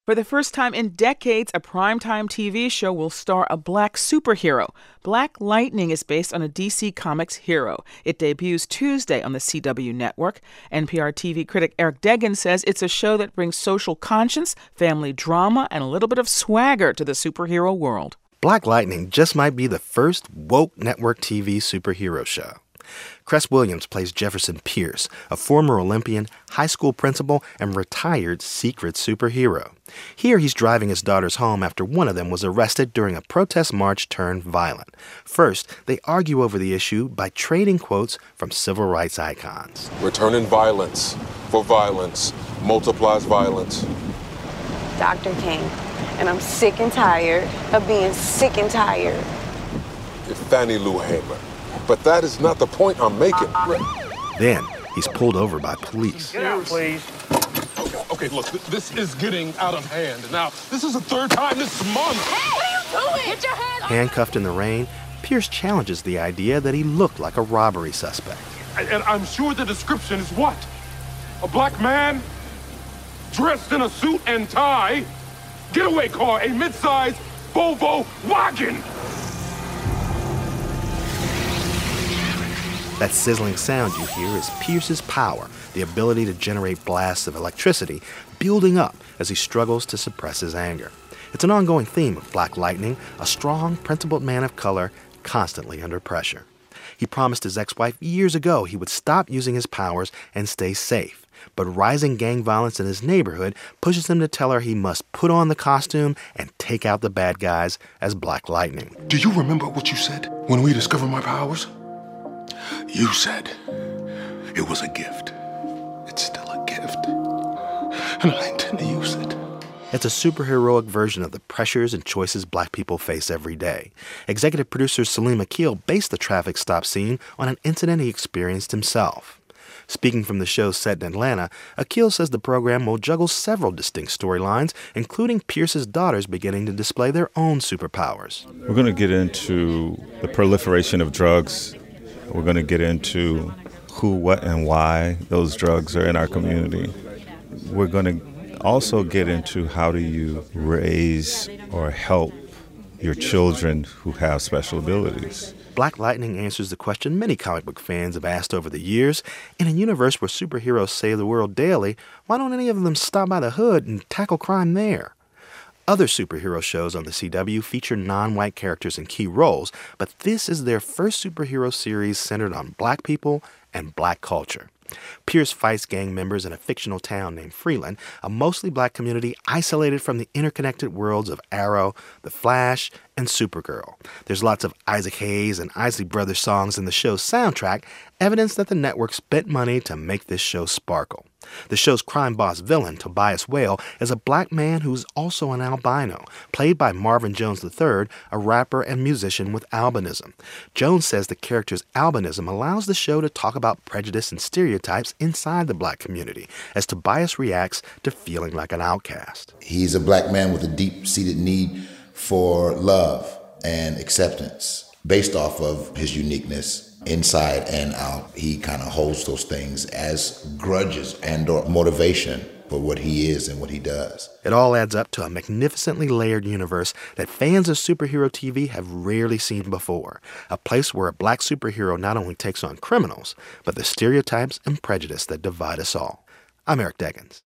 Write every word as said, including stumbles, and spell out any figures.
For the first time in decades, a primetime T V show will star a black superhero. Black Lightning is based on a D C Comics hero. It debuts Tuesday on the C W network. N P R T V critic Eric Deggans says it's a show that brings social conscience, family drama, and a little bit of swagger to the superhero world. Black Lightning just might be the first woke network T V superhero show. Cress Williams plays Jefferson Pierce, a former Olympian, high school principal, and retired secret superhero. Here he's driving his daughters home after one of them was arrested during a protest march turned violent. First, they argue over the issue by trading quotes from civil rights icons. Returning violence for violence multiplies violence. Doctor King, and I'm sick and tired of being sick and tired. It's Fannie Lou Hamer. But that is not the point I'm making. Then he's pulled over by police. Get out, please. Okay, okay, look, th- this is getting out of hand. Now, this is the third time this month. Hey, what are you doing? Get your hand off. Handcuffed in the rain, Pierce challenges the idea that he looked like a robbery suspect. And, and I'm sure the description is what? A black man dressed in a suit and tie, getaway car, a mid-sized Volvo wagon. That sizzling sound you hear is Pierce's power, the ability to generate blasts of electricity, building up as he struggles to suppress his anger. It's an ongoing theme of Black Lightning, a strong, principled man of color, constantly under pressure. He promised his ex-wife years ago he would stop using his powers and stay safe. But rising gang violence in his neighborhood pushes him to tell her he must put on the costume and take out the bad guys as Black Lightning. Do you remember what you said when we discovered my powers? You said it was a gift. It's still a gift. And I intend to use it. It's a superheroic version of the pressures and choices black people face every day. Executive producer Salim Akil based the traffic stop scene on an incident he experienced himself. Speaking from the show's set in Atlanta, Akil says the program will juggle several distinct storylines, including Pierce's daughters beginning to display their own superpowers. We're going to get into the proliferation of drugs. We're going to get into who, what, and why those drugs are in our community. We're going to also get into how do you raise or help your children who have special abilities. Black Lightning answers the question many comic book fans have asked over the years. In a universe where superheroes save the world daily, why don't any of them stop by the hood and tackle crime there? Other superhero shows on the C W feature non-white characters in key roles, but this is their first superhero series centered on black people and black culture. Pierce fights gang members in a fictional town named Freeland, a mostly black community isolated from the interconnected worlds of Arrow, The Flash, and Supergirl. There's lots of Isaac Hayes and Isley Brothers songs in the show's soundtrack, evidence that the network spent money to make this show sparkle. The show's crime boss villain, Tobias Whale, is a black man who's also an albino, played by Marvin Jones the third, a rapper and musician with albinism. Jones says the character's albinism allows the show to talk about prejudice and stereotypes inside the black community, as Tobias reacts to feeling like an outcast. He's a black man with a deep-seated need for love and acceptance based off of his uniqueness. Inside and out, he kind of holds those things as grudges and or motivation for what he is and what he does. It all adds up to a magnificently layered universe that fans of superhero T V have rarely seen before. A place where a black superhero not only takes on criminals, but the stereotypes and prejudice that divide us all. I'm Eric Deggans.